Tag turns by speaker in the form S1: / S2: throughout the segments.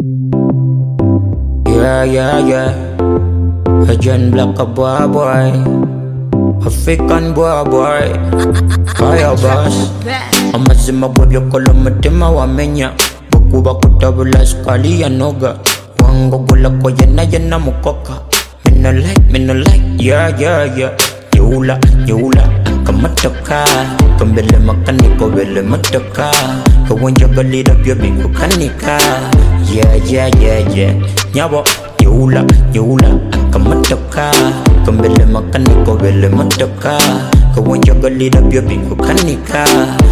S1: Yeah. Agent Black a boy. African boy. Fire boss. Amazima bwebyo kola mutima wamenya. Bukuba kutabula skali ya noga. Wango gula ko yena mukoka. Me no like. Yeah. Yula. Kamatoka. Kambele makaniko bele matoka. Kawanja galida byo bingo kanika. Yeah. Nyabo. Yula. Kamatoka. Kambele makaniko bele matoka. Kawanja galida byo bingo kanika.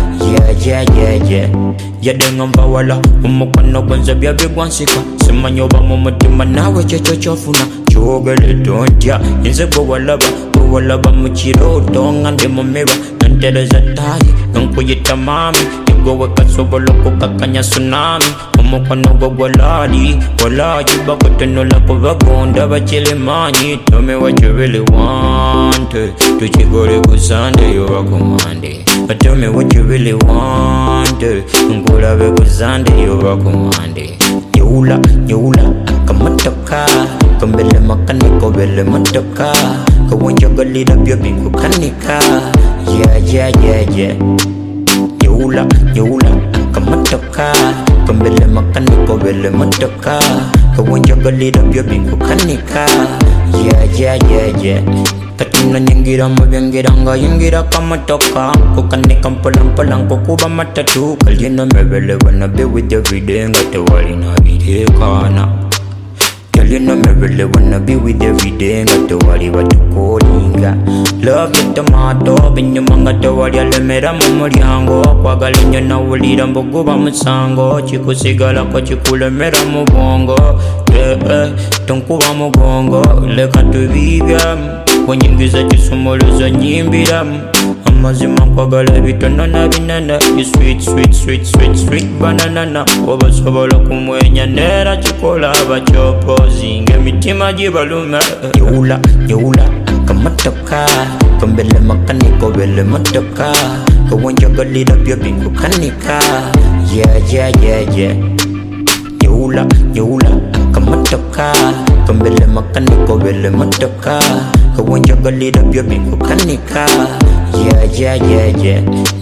S1: Yeah. Yadenga wala umukano kwanza bya bigwansika. Semanyoba mu mutima nawe cyo funa. Chogale donja inze go walaba mu kiroto ngande mu meba ntereza tayi nkuyita mami go wakasobolo ko kakanya tsunami umukano go walaji bakotenola ko bagonda bakelemanyi. Tell me what you really want. Tuchigore kuzande yo bakomande. Tell me what you really want. Ngola be kuzande yo bakomande. Yula kamatoka. Kambele makaniko bele matoka. Kawanja galida byo bingo kanika. Yeah. Yula kamatoka. Kambele makaniko bele matoka. Kawanja galida byo bingo kanika. Yeah. Katina nyingira mabyingira nga yingira kamatoka. Kukanika mpolang kukuba matatu. Kalina mebele wanna be with every day. Ngate wali na bidekana. Girl, you know me really wanna be with every day. Got to worry what you calling. Love you tomato, binyo manga to worry alemera mumuryango. Kwagala nyo na wulira mbuguba musango. Chikusigala kwa chikulemera mubongo. Tonkuba mugongo. Leka tubibya wanyingiza chisumuluzo nyimbira. Amazima kwagala bitono na binana. You sweet banana. Obasobola kumwenya nera chikola abachopozi nge mitima jibaluma. Yula kamatoka. Kambele makaniko bele matoka. Kawanja galida byo bingo kanika. Yeah. Yula kamatoka. Kambele makaniko bele matoka. Kawanja galida byo bingo kanika. Yeah.